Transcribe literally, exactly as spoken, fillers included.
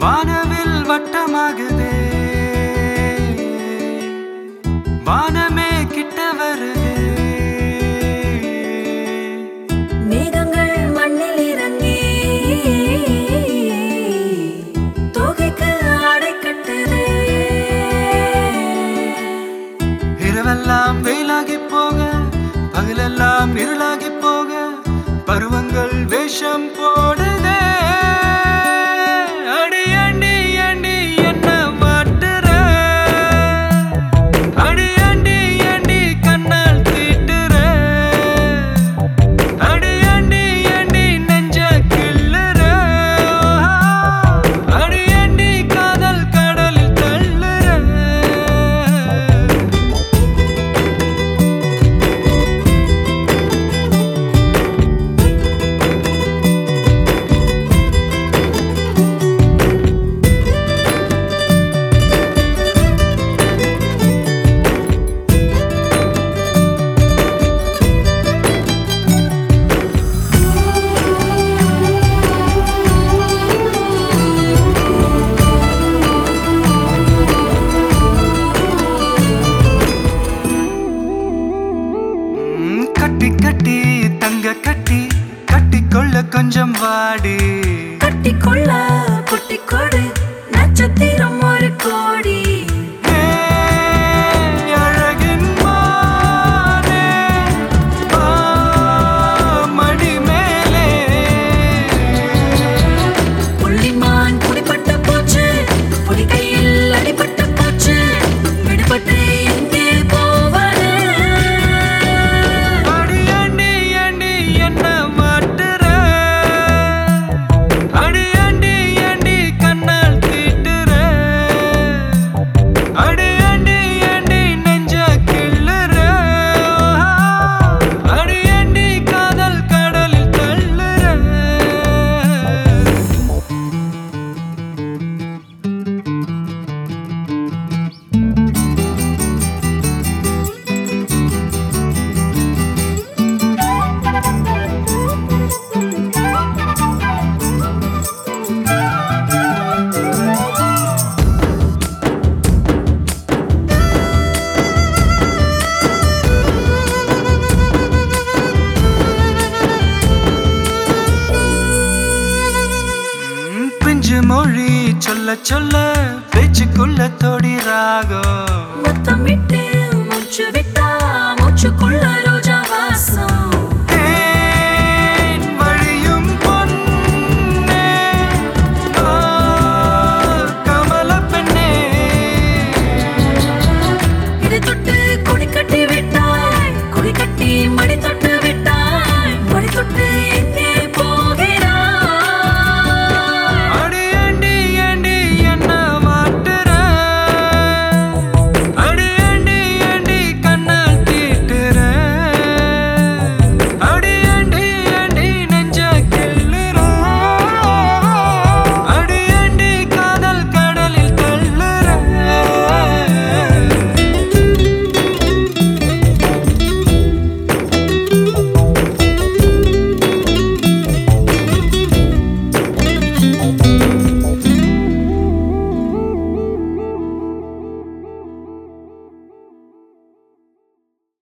வானவில் வட்டமாகுதே, வானமே கிட்ட வருதே. மேகங்கள் மண்ணில் இறங்கி தோகைக்கு ஆடை கட்டுதே. இரவெல்லாம் வெயிலாகி போக, பகலெல்லாம் இருளாகி போக, பருவங்கள் வேஷம் போடுதே. அடி அண்டி அண்டி என்ன மாட்டுற, அடி அண்டி அண்டி கண்ணால் தீட்டுற, அடி அண்டி அண்டி நெஞ்ச கிள்ளுற, அடி அண்டி காதல் கடலில் தள்ளுற. கட்டி கட்டி தங்க கட்டி கட்டிக்கொள்ள கொஞ்சம் வாடி, கட்டிக்கொள்ள குட்டி கொடு நட்சத்திரம் ஒரு கோடி. அழகின் மானே மடி மேலே புள்ளிமான் குடிப்பட்ட போச்சு, பொடி கையில் அடிபட்ட போச்சு, விடுபட்டு எங்கே போவது. அடி அண்டி அண்டி என்ன மாட்டுற, அடி அண்டி அண்டி கண்ணால் தீட்டுற, அடி அண்டி அண்டி நெஞ்ச கிள்ளுற, அடி அண்டி காதல் கடலில் தள்ளுற. பிஞ்சு மொழி சொல்ல சொல்ல பேச்சுக்குள்ள தொடி ராகம் முத்தமிட்டு